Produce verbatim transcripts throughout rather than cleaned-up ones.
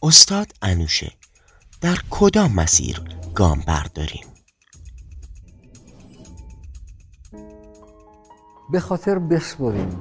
استاد انوشه، در کدام مسیر گام برداریم؟ به خاطر بسپریم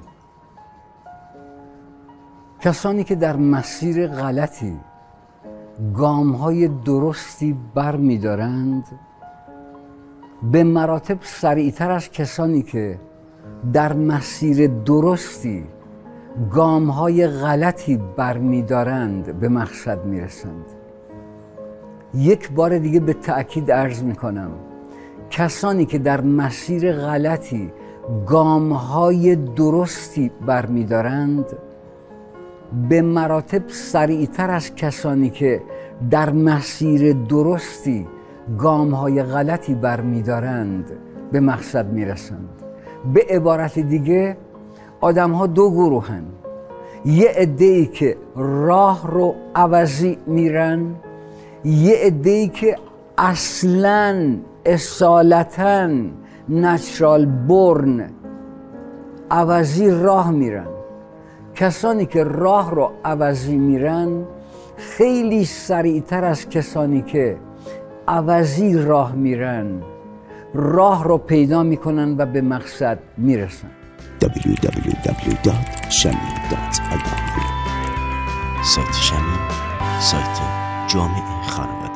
کسانی که در مسیر غلطی گام‌های درستی بر می‌دارند به مراتب سریعتر از کسانی که در مسیر درستی گام‌های غلطی بر می‌دارند به مقصد می‌رسند. یک بار دیگه به تأکید عرض می‌کنم کسانی که در مسیر غلطی گام‌های درستی بر می‌دارند به مراتب سریعتر از کسانی که در مسیر درستی گام‌های غلطی بر می‌دارند به مقصد می‌رسند. به عبارت دیگه آدم‌ها دو گروهن، یه عده‌ای که راه رو عوضی میرن، یه عده‌ای که اصلاً اصالتاً نچرال برن عوضی راه میرن. کسانی که راه رو عوضی میرن خیلی سریعتر از کسانی که عوضی راه میرن راه رو پیدا میکنن و به مقصد میرسن. دبلیو دبلیو دبلیو دات شمیم دات آی آر. سایت شمیم سایت جامع خانواده